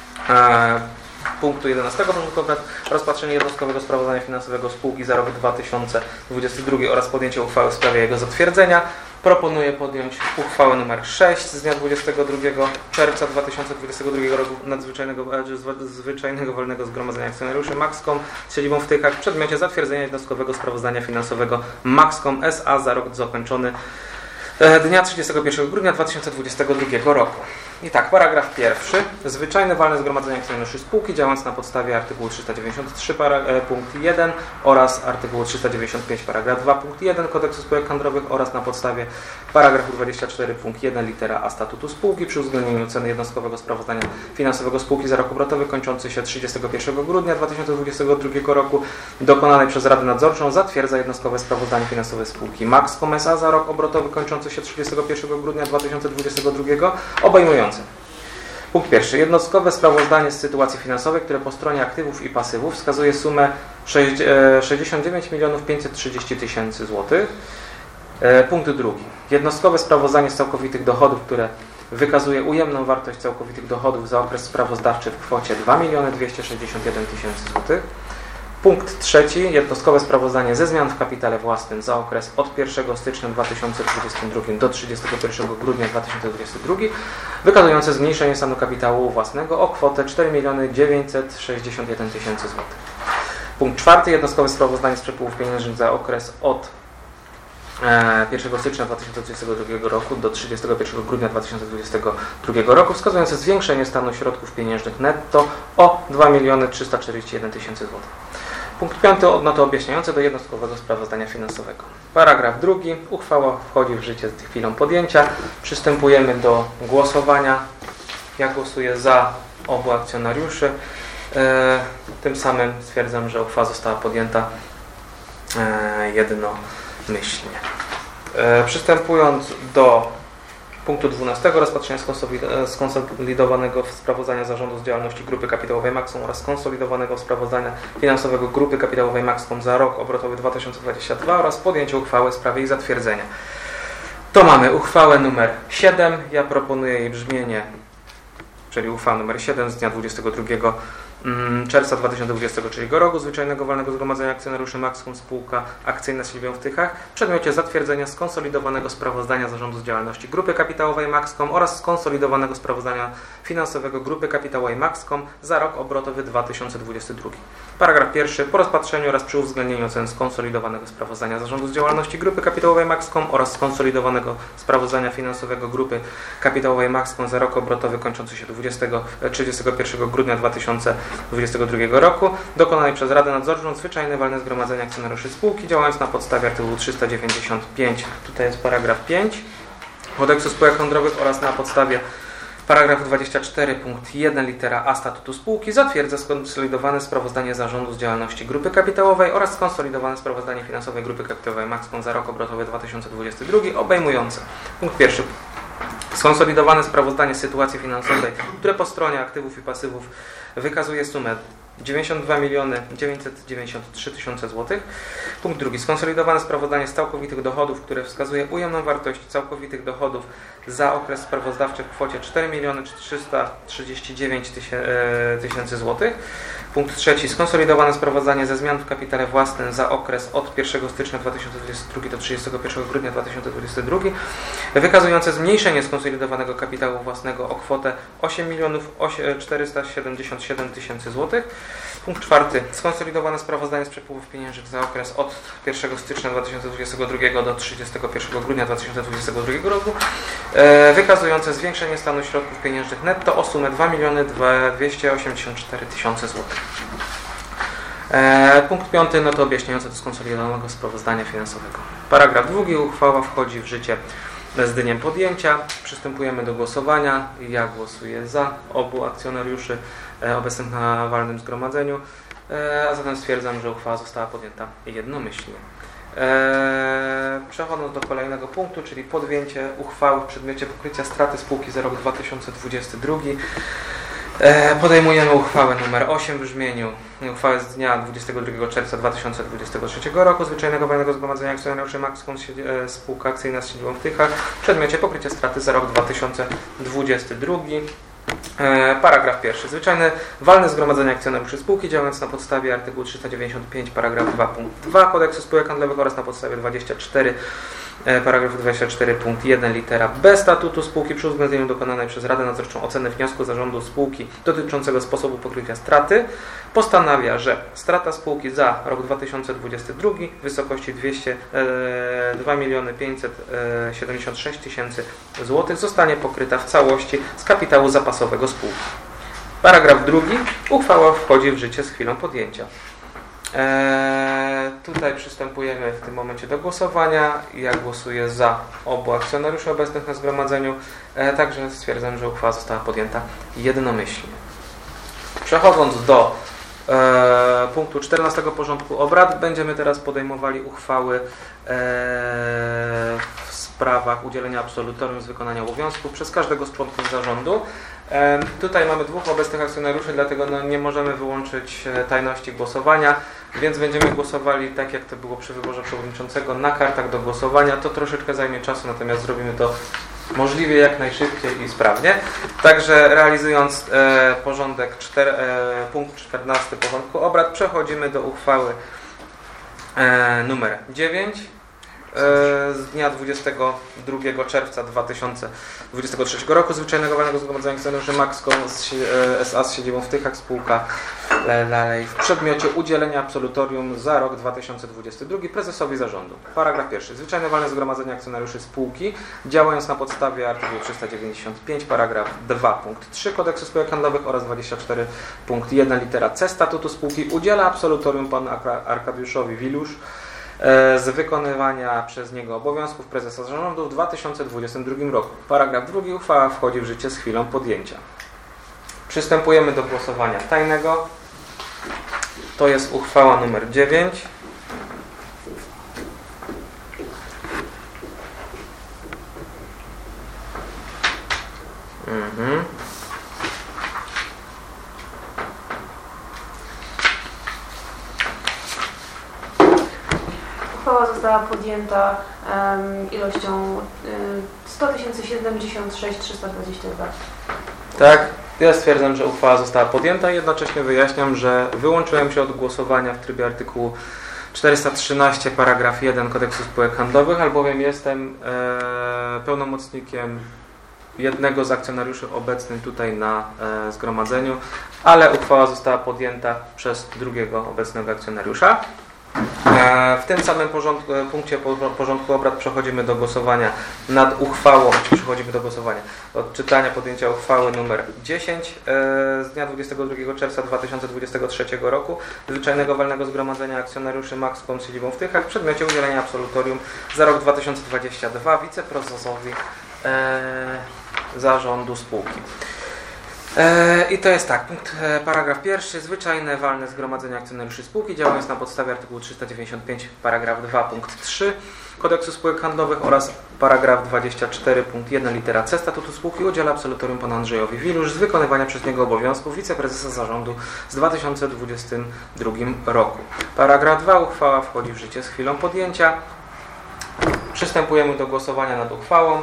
e, punktu jedenastego porządku obrad, rozpatrzenie jednostkowego sprawozdania finansowego spółki za rok dwa tysiące dwudziesty drugi oraz podjęcie uchwały w sprawie jego zatwierdzenia. Proponuję podjąć uchwałę numer sześć z dnia dwudziestego drugiego czerwca dwa tysiące dwudziestego drugiego roku nadzwyczajnego zwyczajnego walnego zgromadzenia akcjonariuszy Maxcom z siedzibą w Tychach w przedmiocie zatwierdzenia jednostkowego sprawozdania finansowego Maxcom S A za rok zakończony dnia trzydziestego pierwszego grudnia dwa tysiące dwudziestego drugiego roku. I tak, paragraf pierwszy. Zwyczajne walne zgromadzenie akcjonariuszy spółki działając na podstawie artykułu trzysta dziewięćdziesiąt trzy punkt jeden oraz artykułu trzysta dziewięćdziesiąt pięć paragraf dwa punkt jeden Kodeksu Spółek Handlowych oraz na podstawie paragrafu dwudziestego czwartego punkt jeden litera A statutu spółki przy uwzględnieniu ceny jednostkowego sprawozdania finansowego spółki za rok obrotowy kończący się trzydziestego pierwszego grudnia dwa tysiące dwudziestego drugiego roku dokonanej przez Radę Nadzorczą zatwierdza jednostkowe sprawozdanie finansowe spółki Maxcom S A za rok obrotowy kończący się trzydziestego pierwszego grudnia dwa tysiące dwudziestego drugiego obejmujący. Punkt pierwszy. Jednostkowe sprawozdanie z sytuacji finansowej, które po stronie aktywów i pasywów wskazuje sumę sześćdziesiąt dziewięć milionów pięćset trzydzieści tysięcy złotych. Punkt drugi. Jednostkowe sprawozdanie z całkowitych dochodów, które wykazuje ujemną wartość całkowitych dochodów za okres sprawozdawczy w kwocie dwa miliony dwieście sześćdziesiąt jeden tysięcy złotych. Punkt trzeci. Jednostkowe sprawozdanie ze zmian w kapitale własnym za okres od pierwszego stycznia dwa tysiące dwudziestego drugiego do trzydziestego pierwszego grudnia dwa tysiące dwudziestego drugiego wykazujące zmniejszenie stanu kapitału własnego o kwotę cztery miliony dziewięćset sześćdziesiąt jeden tysięcy złotych. Punkt czwarty. Jednostkowe sprawozdanie z przepływów pieniężnych za okres od pierwszego stycznia dwa tysiące dwudziestego drugiego roku do trzydziestego pierwszego grudnia dwa tysiące dwudziestego drugiego roku wskazujące zwiększenie stanu środków pieniężnych netto o dwa miliony trzysta czterdzieści jeden tysięcy złotych. Punkt piąty. Odnoty objaśniające do jednostkowego sprawozdania finansowego. Paragraf drugi. Uchwała wchodzi w życie z chwilą podjęcia. Przystępujemy do głosowania. Ja głosuję za obu akcjonariuszy. E, tym samym stwierdzam, że uchwała została podjęta e, jednomyślnie. E, przystępując do punktu dwunastego. Rozpatrzenie skonsolidowanego sprawozdania zarządu z działalności Grupy Kapitałowej Maxcom oraz skonsolidowanego sprawozdania finansowego Grupy Kapitałowej Maxcom za rok obrotowy dwa tysiące dwudziesty drugi oraz podjęcie uchwały w sprawie jej zatwierdzenia. To mamy uchwałę numer siedem. Ja proponuję jej brzmienie, czyli uchwała numer siedem z dnia dwudziestego drugiego czerwca dwa tysiące dwudziestego trzeciego roku zwyczajnego walnego zgromadzenia akcjonariuszy Maxcom spółka akcyjna z siedzibą w Tychach w przedmiocie zatwierdzenia skonsolidowanego sprawozdania zarządu z działalności Grupy Kapitałowej Maxcom oraz skonsolidowanego sprawozdania finansowego Grupy Kapitałowej Maxcom za rok obrotowy dwa tysiące dwudziesty drugi. Paragraf pierwszy. Po rozpatrzeniu oraz przy uwzględnieniu ocen skonsolidowanego sprawozdania zarządu z działalności Grupy Kapitałowej Maxcom oraz skonsolidowanego sprawozdania finansowego Grupy Kapitałowej Maxcom za rok obrotowy kończący się trzydziestego pierwszego grudnia dwa tysiące dwudziestego drugiego roku dokonanej przez Radę Nadzorczą zwyczajne walne zgromadzenie akcjonariuszy spółki działając na podstawie artykułu trzysta dziewięćdziesiąt pięć, tutaj jest paragraf pięć Kodeksu Spółek Handlowych oraz na podstawie paragrafu dwudziestego czwartego punkt jeden litera A statutu spółki zatwierdza skonsolidowane sprawozdanie zarządu z działalności Grupy Kapitałowej oraz skonsolidowane sprawozdanie finansowe Grupy Kapitałowej Maxcom za rok obrotowy dwa tysiące dwudziesty drugi obejmujące punkt pierwszy. Skonsolidowane sprawozdanie z sytuacji finansowej, które po stronie aktywów i pasywów wykazuje sumę dziewięćdziesiąt dwa miliony dziewięćset dziewięćdziesiąt trzy tysiące złotych. Punkt drugi. Skonsolidowane sprawozdanie z całkowitych dochodów, które wskazuje ujemną wartość całkowitych dochodów za okres sprawozdawczy w kwocie cztery miliony trzysta trzydzieści dziewięć tysięcy złotych. Punkt trzeci. Skonsolidowane sprawozdanie ze zmian w kapitale własnym za okres od pierwszego stycznia dwa tysiące dwudziestego drugiego do trzydziestego pierwszego grudnia dwa tysiące dwudziestego drugiego, wykazujące zmniejszenie skonsolidowanego kapitału własnego o kwotę osiem milionów czterysta siedemdziesiąt siedem tysięcy złotych. Punkt czwarty. Skonsolidowane sprawozdanie z przepływów pieniężnych za okres od pierwszego stycznia dwa tysiące dwudziestego drugiego do trzydziestego pierwszego grudnia dwa tysiące dwudziestego drugiego roku, e, wykazujące zwiększenie stanu środków pieniężnych netto o sumę dwa miliony dwieście osiemdziesiąt cztery tysiące złotych. E, punkt piąty. Noty objaśniające do skonsolidowanego sprawozdania finansowego. Paragraf drugi. Uchwała wchodzi w życie z dniem podjęcia. Przystępujemy do głosowania. Ja głosuję za obu akcjonariuszy e, obecnych na walnym zgromadzeniu, e, a zatem stwierdzam, że uchwała została podjęta jednomyślnie. E, przechodząc do kolejnego punktu, czyli podjęcie uchwały w przedmiocie pokrycia straty spółki za rok dwa tysiące dwudziesty drugi. Podejmujemy uchwałę numer osiem w brzmieniu uchwały z dnia dwudziestego drugiego czerwca dwa tysiące dwudziestego trzeciego roku Zwyczajnego Walnego Zgromadzenia Akcjonariuszy Maxcom spółka akcyjna z siedzibą w Tychach w przedmiocie pokrycia straty za rok dwa tysiące dwudziesty drugi. Paragraf pierwszy. Zwyczajne Walne Zgromadzenie Akcjonariuszy spółki, działając na podstawie artykułu trzysta dziewięćdziesiąt pięć paragraf dwa punkt dwa Kodeksu Spółek Handlowych oraz na podstawie dwadzieścia cztery paragraf dwadzieścia cztery punkt jeden litera B statutu spółki przy uwzględnieniu dokonanej przez Radę Nadzorczą oceny wniosku zarządu spółki dotyczącego sposobu pokrycia straty postanawia, że strata spółki za rok dwa tysiące dwudziesty drugi w wysokości dwieście dwa miliony pięćset siedemdziesiąt sześć tysięcy złotych zostanie pokryta w całości z kapitału zapasowego spółki. Paragraf drugi. Uchwała wchodzi w życie z chwilą podjęcia. Eee, tutaj przystępujemy w tym momencie do głosowania. Ja głosuję za obu akcjonariuszy obecnych na zgromadzeniu, eee, także stwierdzam, że uchwała została podjęta jednomyślnie. Przechodząc do e, punktu czternastego porządku obrad, będziemy teraz podejmowali uchwały e, w sprawach udzielenia absolutorium z wykonania obowiązków przez każdego z członków zarządu. E, tutaj mamy dwóch obecnych akcjonariuszy, dlatego no, nie możemy wyłączyć tajności głosowania, więc będziemy głosowali tak, jak to było przy wyborze przewodniczącego, na kartach do głosowania. To troszeczkę zajmie czasu, natomiast zrobimy to możliwie jak najszybciej i sprawnie. Także realizując e, porządek czter, e, punkt czternasty porządku obrad, przechodzimy do uchwały e, numer dziewięć z dnia dwudziestego drugiego czerwca dwa tysiące dwudziestego trzeciego roku Zwyczajnego Walnego Zgromadzenia Akcjonariuszy Maxcom S A z siedzibą w Tychach spółka dalej w przedmiocie udzielenia absolutorium za rok dwa tysiące dwudziesty drugi prezesowi zarządu. Paragraf pierwszy. Zwyczajne Walne Zgromadzenie Akcjonariuszy spółki, działając na podstawie artykułu trzysta dziewięćdziesiąt pięć paragraf dwa punkt trzy Kodeksu Spółek Handlowych oraz dwadzieścia cztery punkt jeden litera C statutu spółki, udziela absolutorium panu Arkadiuszowi Wilusz z wykonywania przez niego obowiązków prezesa zarządu w dwa tysiące dwudziestym drugim roku. Paragraf drugi. Uchwała wchodzi w życie z chwilą podjęcia. Przystępujemy do głosowania tajnego. To jest uchwała numer dziewięć. Mhm. Uchwała została podjęta um, ilością um, sto tysięcy siedemdziesiąt sześć tysięcy trzysta dwadzieścia dwa. Tak, ja stwierdzam, że uchwała została podjęta i jednocześnie wyjaśniam, że wyłączyłem się od głosowania w trybie artykułu czterysta trzynaście paragraf jeden Kodeksu Spółek Handlowych, albowiem jestem e, pełnomocnikiem jednego z akcjonariuszy obecnych tutaj na e, zgromadzeniu, ale uchwała została podjęta przez drugiego obecnego akcjonariusza. W tym samym porządku, punkcie porządku obrad przechodzimy do głosowania nad uchwałą, czy przechodzimy do głosowania, od czytania podjęcia uchwały numer dziesięć z dnia dwudziestego drugiego czerwca dwa tysiące dwudziestego trzeciego roku Zwyczajnego Walnego Zgromadzenia Akcjonariuszy Maxcom z siedzibą w Tychach w przedmiocie udzielenia absolutorium za rok dwa tysiące dwudziesty drugi wiceprezesowi e, zarządu spółki. E, I to jest tak, punkt, e, paragraf pierwszy, zwyczajne walne zgromadzenie akcjonariuszy spółki działając na podstawie artykułu trzysta dziewięćdziesiąt pięć, paragraf dwa, punkt trzy Kodeksu Spółek Handlowych oraz paragraf dwadzieścia cztery, punkt jeden litera C statutu spółki udziela absolutorium panu Andrzejowi Wilusz z wykonywania przez niego obowiązków wiceprezesa zarządu z dwa tysiące dwudziestym drugim roku. Paragraf dwa. Uchwała wchodzi w życie z chwilą podjęcia. Przystępujemy do głosowania nad uchwałą.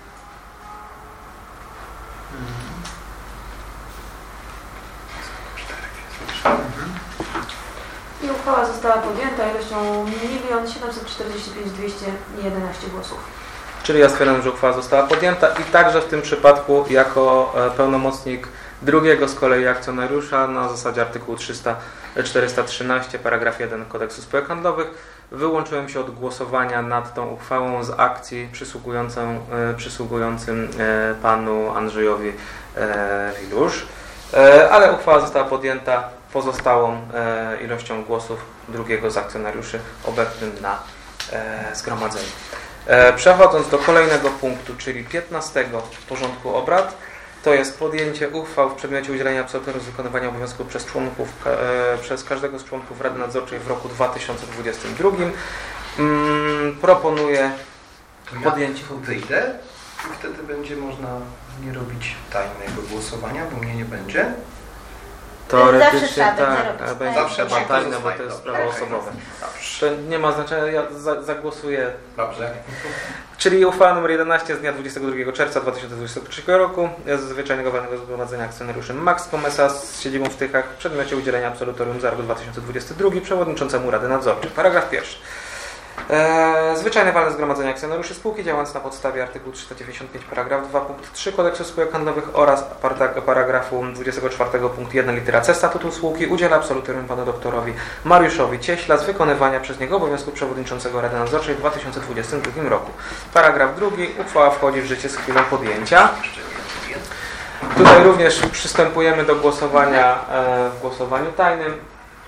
I uchwała została podjęta ilością milion siedemset czterdzieści pięć tysięcy dwieście jedenaście głosów. Czyli ja stwierdzam, że uchwała została podjęta i także w tym przypadku jako pełnomocnik drugiego z kolei akcjonariusza na zasadzie artykułu czterysta trzynaście paragraf jeden Kodeksu Spółek Handlowych wyłączyłem się od głosowania nad tą uchwałą z akcji przysługującą, przysługującym panu Andrzejowi Wilusz, ale uchwała została podjęta pozostałą ilością głosów drugiego z akcjonariuszy obecnym na zgromadzeniu. Przechodząc do kolejnego punktu, czyli piętnastego porządku obrad, to jest podjęcie uchwał w przedmiocie udzielenia absolutorium z wykonywania obowiązków przez członków, e, przez każdego z członków Rady Nadzorczej w roku dwa tysiące dwudziestym drugim. Mm, proponuję podjęcie. Ja wyjdę i wtedy będzie można nie robić tajnego głosowania, bo mnie nie będzie. Teoretycznie tak, ale będzie zawsze trzeba tajne, bo to jest sprawa osobowa. To nie ma znaczenia, ja za, zagłosuję. Dobrze. Czyli uchwała nr jedenaście z dnia dwudziestego drugiego czerwca dwa tysiące dwudziestego trzeciego roku z zwyczajnego walnego zgromadzenia akcjonariuszy Maxcom S A z siedzibą w Tychach w przedmiocie udzielenia absolutorium za rok dwa tysiące dwudziesty drugi przewodniczącemu Rady Nadzorczej. Paragraf pierwszy. Eee, zwyczajne walne zgromadzenie akcjonariuszy spółki działając na podstawie artykułu trzysta dziewięćdziesiąt pięć paragraf dwa punkt trzy Kodeksu Spółek Handlowych oraz paragrafu dwudziestego czwartego punkt jeden litera C statutu spółki udziela absolutorium panu doktorowi Mariuszowi Cieśla z wykonywania przez niego obowiązku przewodniczącego Rady Nadzorczej w dwa tysiące dwudziestym drugim roku. Paragraf drugi. Uchwała wchodzi w życie z chwilą podjęcia. Tutaj również przystępujemy do głosowania e, w głosowaniu tajnym.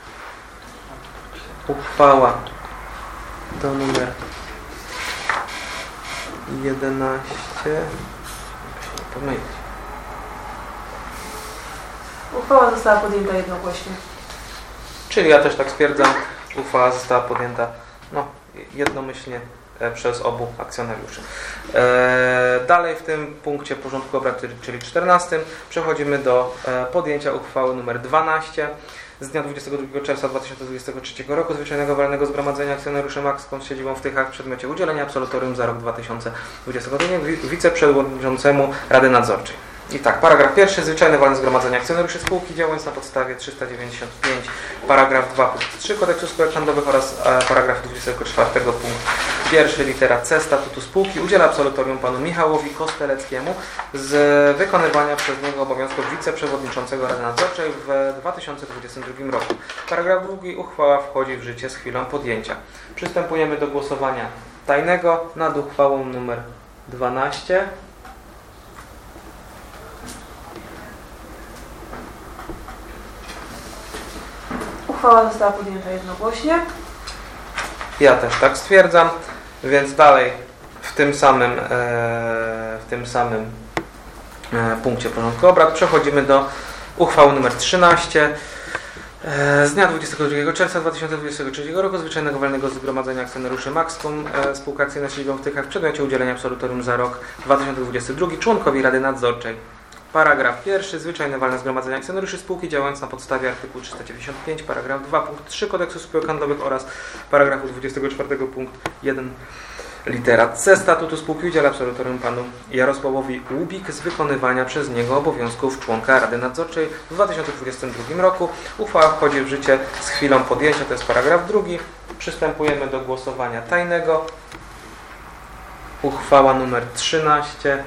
Uchwała to numer jedenaście. Pomylić. Uchwała została podjęta jednogłośnie. Czyli ja też tak stwierdzam, uchwała została podjęta no, jednomyślnie przez obu akcjonariuszy. E, dalej w tym punkcie porządku obrad, czyli czternastym, przechodzimy do e, podjęcia uchwały numer dwanaście z dnia dwudziestego drugiego czerwca dwa tysiące dwudziestego trzeciego roku zwyczajnego walnego zgromadzenia akcjonariuszy Maxcom z siedzibą w Tychach w przedmiocie udzielenia absolutorium za rok dwa tysiące dwudziesty drugi wiceprzewodniczącemu Rady Nadzorczej. I tak, paragraf pierwszy. Zwyczajne walne zgromadzenie akcjonariuszy spółki działając na podstawie trzysta dziewięćdziesiąt pięć paragraf dwa punkt trzy Kodeksu Spółek Handlowych oraz e, paragraf dwudziestego czwartego punkt jeden litera C statutu spółki udziela absolutorium panu Michałowi Kosteleckiemu z wykonywania przez niego obowiązków wiceprzewodniczącego Rady Nadzorczej w dwa tysiące dwudziestym drugim roku. Paragraf drugi. Uchwała wchodzi w życie z chwilą podjęcia. Przystępujemy do głosowania tajnego nad uchwałą numer dwanaście. Uchwała została podjęta jednogłośnie. Ja też tak stwierdzam, więc dalej w tym samym, e, w tym samym e, punkcie porządku obrad przechodzimy do uchwały numer trzynaście e, z dnia dwudziestego drugiego czerwca dwa tysiące dwudziestego trzeciego roku zwyczajnego walnego zgromadzenia akcjonariuszy Maxcom e, spółka akcyjna z siedzibą w Tychach w przedmiocie udzielenia absolutorium za rok dwa tysiące dwudziesty drugi członkowi Rady Nadzorczej. Paragraf pierwszy. Zwyczajne walne zgromadzenie akcjonariuszy spółki działając na podstawie artykułu trzysta dziewięćdziesiąt pięć paragraf dwa punkt trzy Kodeksu Spółek Handlowych oraz paragrafu dwudziestego czwartego punkt jeden litera C statutu spółki udziela absolutorium panu Jarosławowi Łubik z wykonywania przez niego obowiązków członka Rady Nadzorczej w dwa tysiące dwudziestym drugim roku. Uchwała wchodzi w życie z chwilą podjęcia, to jest paragraf drugi. Przystępujemy do głosowania tajnego. Uchwała numer trzynaście.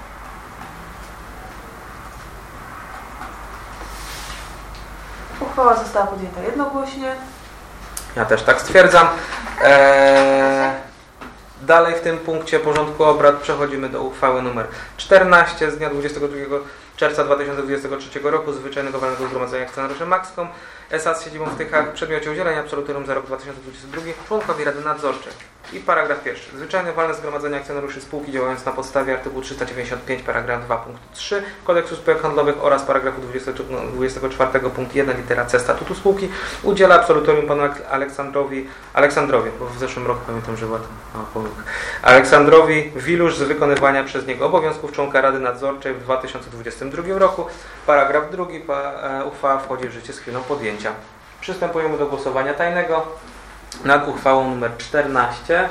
Uchwała została podjęta jednogłośnie. Ja też tak stwierdzam. Eee, dalej w tym punkcie porządku obrad przechodzimy do uchwały numer czternaście z dnia dwudziestego drugiego czerwca dwa tysiące dwudziestego trzeciego roku zwyczajnego walnego zgromadzenia akcjonariuszy Maxcom S A z siedzibą w Tychach w przedmiocie udzielenia absolutorium za rok dwa tysiące dwudziesty drugi członkowi Rady Nadzorczej. I paragraf pierwszy. Zwyczajne walne zgromadzenie akcjonariuszy spółki działając na podstawie artykułu trzysta dziewięćdziesiąt pięć paragraf dwa punkt trzy Kodeksu spółek handlowych oraz paragrafu dwudziestego czwartego punkt jeden litera C statutu spółki udziela absolutorium panu Aleksandrowi Aleksandrowi, bo w zeszłym roku pamiętam, że była tam Aleksandrowi Wilusz z wykonywania przez niego obowiązków członka Rady Nadzorczej w dwa tysiące dwudziestym drugim roku. Paragraf drugi. Pa, uchwała wchodzi w życie z chwilą podjęcia. Przystępujemy do głosowania tajnego nad uchwałą nr czternaście.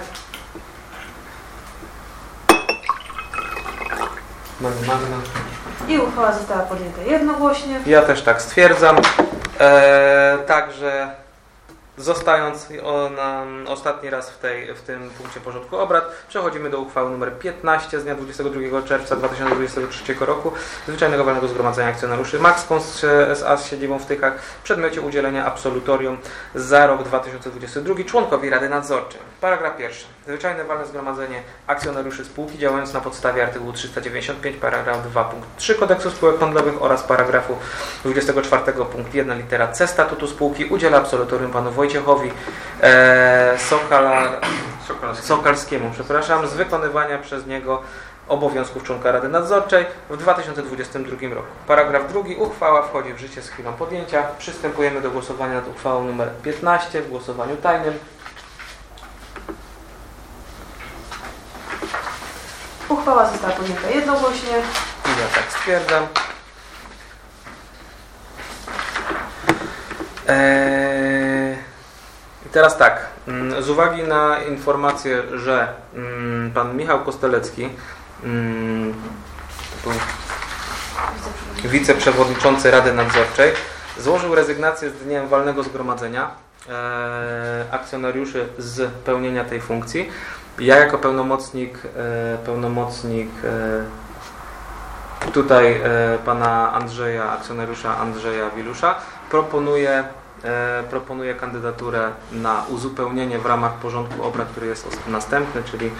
Mamy, mamy. I uchwała została podjęta jednogłośnie. Ja też tak stwierdzam. Eee, także zostając o, na ostatni raz w, tej, w tym punkcie porządku obrad, przechodzimy do uchwały nr piętnaście z dnia dwudziestego drugiego czerwca dwa tysiące dwudziestego trzeciego roku Zwyczajnego Walnego Zgromadzenia Akcjonariuszy Maxcom S A z siedzibą w Tychach w przedmiocie udzielenia absolutorium za rok dwa tysiące dwudziesty drugi członkowi Rady Nadzorczej. Paragraf pierwszy. Zwyczajne Walne Zgromadzenie Akcjonariuszy spółki działając na podstawie artykułu trzysta dziewięćdziesiąt pięć paragraf dwa punkt trzy Kodeksu spółek handlowych oraz paragrafu dwudziestego czwartego punkt jeden litera C statutu spółki udziela absolutorium panu Wojciechowi e, Sokala, Sokalskiemu. Sokalskiemu przepraszam, z wykonywania przez niego obowiązków członka Rady Nadzorczej w dwa tysiące dwudziestym drugim roku. Paragraf drugi. Uchwała wchodzi w życie z chwilą podjęcia. Przystępujemy do głosowania nad uchwałą nr piętnaście w głosowaniu tajnym. Uchwała została podjęta jednogłośnie. I ja tak stwierdzam. Eee, I teraz tak, z uwagi na informację, że pan Michał Kostelecki, wiceprzewodniczący Rady Nadzorczej, złożył rezygnację z dniem walnego zgromadzenia akcjonariuszy z pełnienia tej funkcji. Ja jako pełnomocnik, pełnomocnik tutaj pana Andrzeja, akcjonariusza Andrzeja Wilusza, proponuję, proponuję kandydaturę na uzupełnienie w ramach porządku obrad, który jest następny, czyli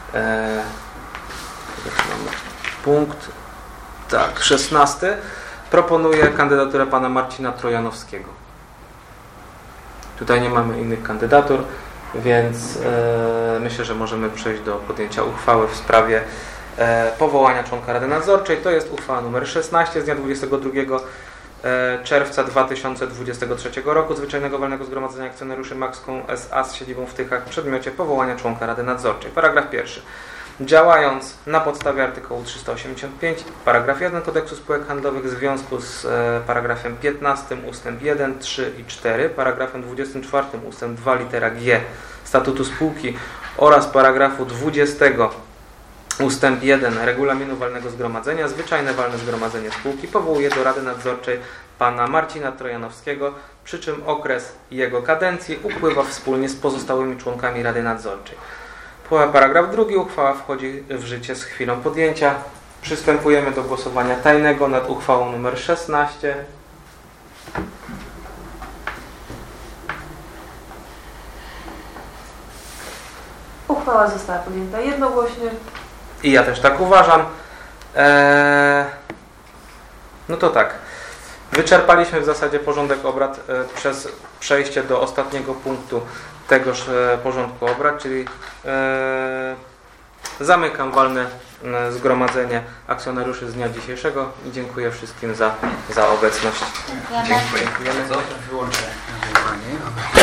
punkt tak, szesnasty. Proponuję kandydaturę pana Marcina Trojanowskiego. Tutaj nie mamy innych kandydatur, więc e, myślę, że możemy przejść do podjęcia uchwały w sprawie e, powołania członka Rady Nadzorczej. To jest uchwała nr szesnaście z dnia dwudziestego drugiego czerwca dwa tysiące dwudziestego trzeciego roku Zwyczajnego Walnego Zgromadzenia Akcjonariuszy Maxcom S A z siedzibą w Tychach w przedmiocie powołania członka Rady Nadzorczej. Paragraf pierwszy. Działając na podstawie artykułu trzysta osiemdziesiąt pięć paragraf jeden Kodeksu spółek handlowych w związku z e, paragrafem piętnastym ustęp jeden, trzy i cztery, paragrafem dwudziestym czwartym ustęp dwa litera G statutu spółki oraz paragrafu dwudziestego ustęp jeden Regulaminu Walnego Zgromadzenia, Zwyczajne Walne Zgromadzenie spółki powołuje do Rady Nadzorczej pana Marcina Trojanowskiego, przy czym okres jego kadencji upływa wspólnie z pozostałymi członkami Rady Nadzorczej. Paragraf drugi. Uchwała wchodzi w życie z chwilą podjęcia. Przystępujemy do głosowania tajnego nad uchwałą nr szesnaście. Uchwała została podjęta jednogłośnie. I ja też tak uważam. Eee, no to tak. Wyczerpaliśmy w zasadzie porządek obrad e, przez przejście do ostatniego punktu tegoż e, porządku obrad, czyli e, zamykam walne e, zgromadzenie akcjonariuszy z dnia dzisiejszego i dziękuję wszystkim za, za obecność. Dziękujemy. Dziękujemy. Wyłączę nagrywanie.